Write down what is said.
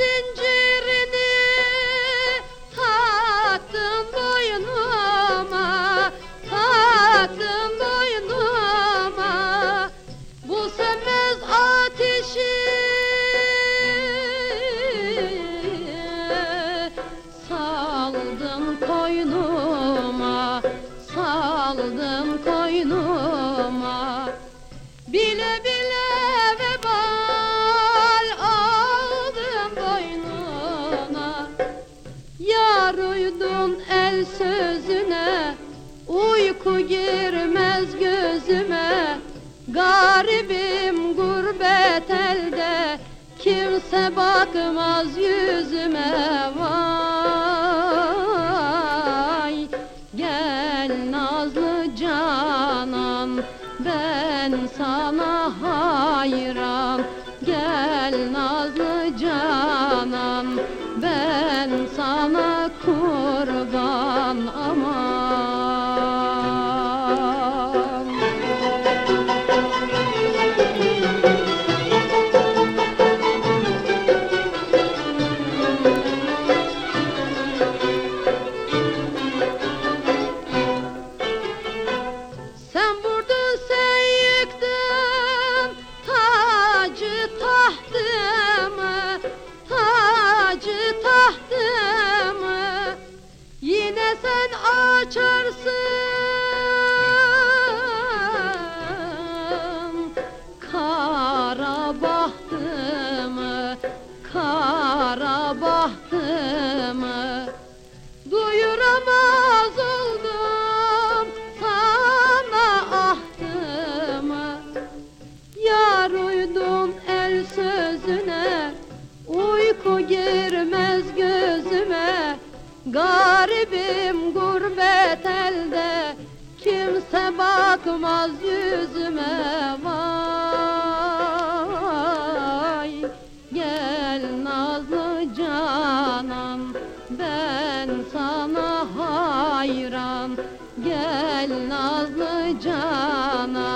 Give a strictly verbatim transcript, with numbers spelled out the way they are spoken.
zincirini taktım boynuma, taktım boynuma. Bu sönmez ateşi saldım koynuma, saldım koynuma. Bile bile vebal aldım boynuna. Yar uydun el sözüne, uyku girmez gözüme. Garibim gurbet elde, kimse bakmaz yüzüme. Vay gel nazlı canan, ben sana hayran. Gel nazlı canan, ben sana kurban. Aman sen vurdun, sen yıktın tacı tahtımı, tacı tahtımı. Yine sen açarsın kara bahtımı, kara bahtımı. Duyuramaz oldum sana ahtımı. Yar uydun el sözüne, uyku girmez gözüme. Garibim gurbet elde, kimse bakmaz yüzüme. Vay gel nazlı canan, ben sana hayran. Gel nazlı canan,